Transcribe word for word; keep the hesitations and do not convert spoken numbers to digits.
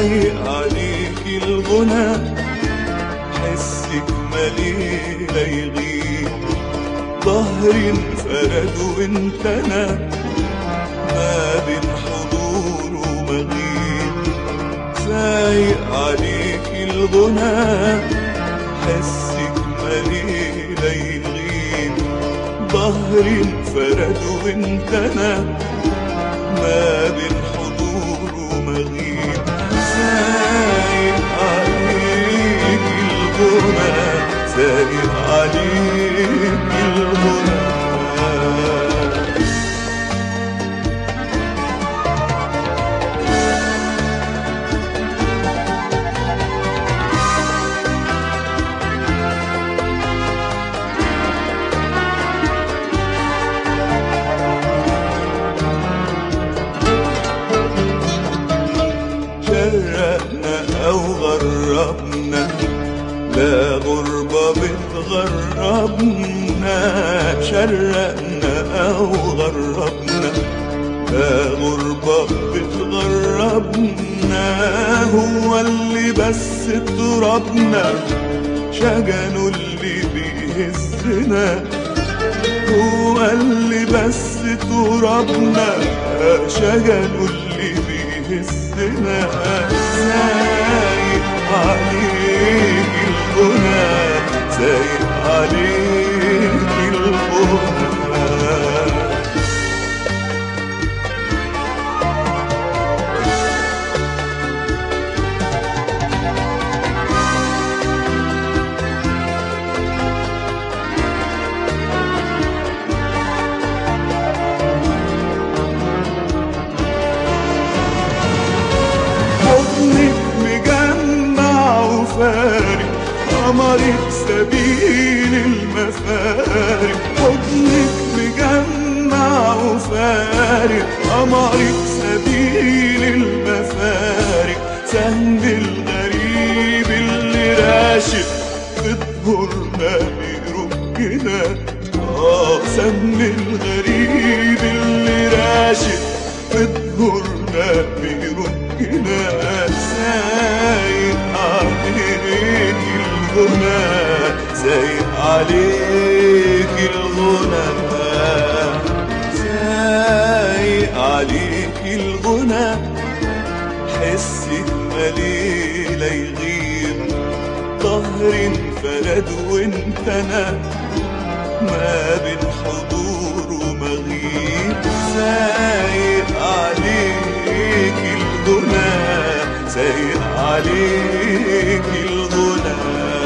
سايق عليك الغنى، حسك مليلة يغيب، ظهري انفرد وانت انا، ما بين حضور ومغيب. سايق عليك الغنى، حسك مليلة يغيب، ظهري انفرد وانت انا، ما بين حضور ومغيب. سايق عليك الغنى، سايق عليك الغنى. شرقنا أو غربنا، لا غربة بتغربنا. شرقنا أو غربنا، لا غربة بتغربنا. هو اللي بس ترابنا، شجنه اللي بيهزنا. هو اللي بس ترابنا، شجنه اللي بيهزنا. سايق عليك الغنى، سايق عليك الغنى. قمرك سبيل المفارق، حضنك مجمع وفارق. قمرك سبيل المفارق، سهم الغريب اللي راشق بتهرنا بيركنا. اه سهم الغريب اللي راشق بتهرنا بيركنا. سايق عليك الغنى، سايق عليك الغنى. سايق عليك الغنى، حسك مليلة يغيب، ظهري انفرد وانت انا، ما بين حضور ومغيب. سايق عليك الغنى، سايق عليك الغنى.